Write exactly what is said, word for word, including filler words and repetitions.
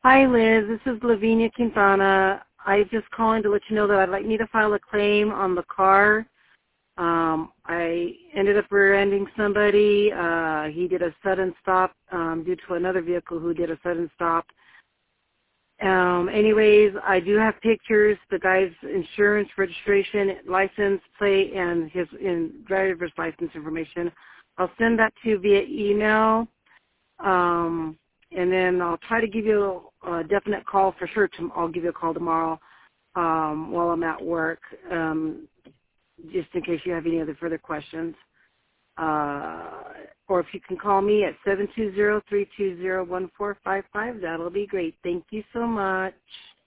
Hi, Liz. This is Lavinia Quintana. I just calling to let you know that I'd like me to file a claim on the car. Um, I ended up rear-ending somebody. Uh, he did a sudden stop um, due to another vehicle who did a sudden stop. Um, anyways, I do have pictures, the guy's insurance, registration, license plate, and his in driver's license information. I'll send that to you via email. Um, and then I'll try to give you a, a definite call for sure. To, I'll give you a call tomorrow um, while I'm at work, um, just in case you have any other further questions. Uh, or if you can call me at seven two zero, three two zero, one four five five, that'll be great. Thank you so much.